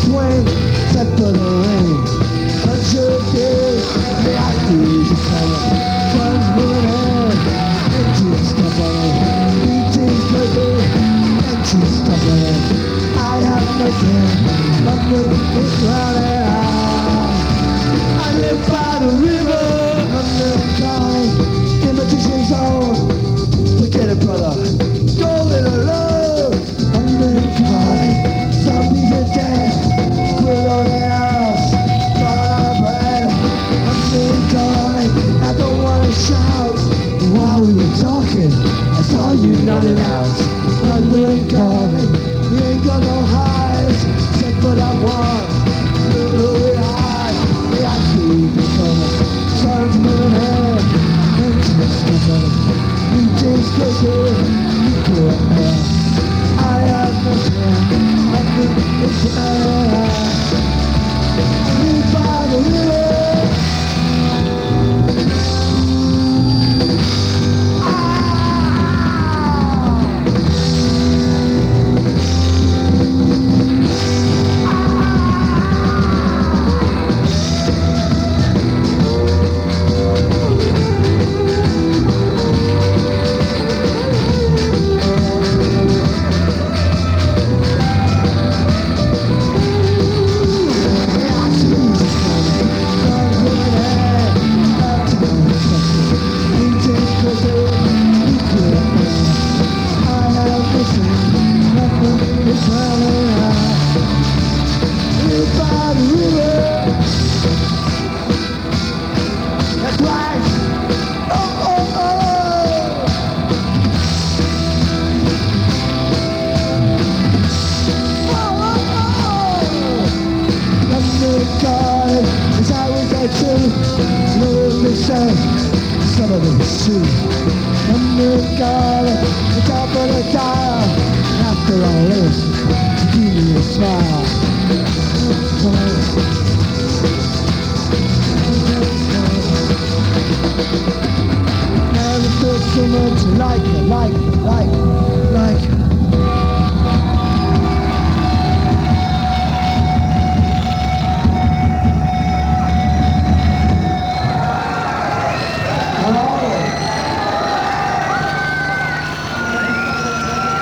swing, set for the rain. Sunshine days, the actors are coming. Sun's burning, engines stumbling. Beating paper, engines stumbling. I have nothing, London is running out. I live by the river, London calling. Imitation zone, forget it, brother. Go little love, London calling. Zombies are dead, quit on the house, run out of breath. London calling, I don't wanna shout. While we were talking, I saw you nodding out. London calling, you ain't got no highs, said what I want. Little high, the ice cream is coming. Sun's moving ahead, engines coming. We taste closer, you go up there. I have nothing, nothing is there. I live by the river. That's right. Oh, oh, oh. Oh, oh, oh. London calling, as I was there too. Lord, they say, some of them too. London calling, the top of the dial. After all this, give me a smile. Never felt so much like it.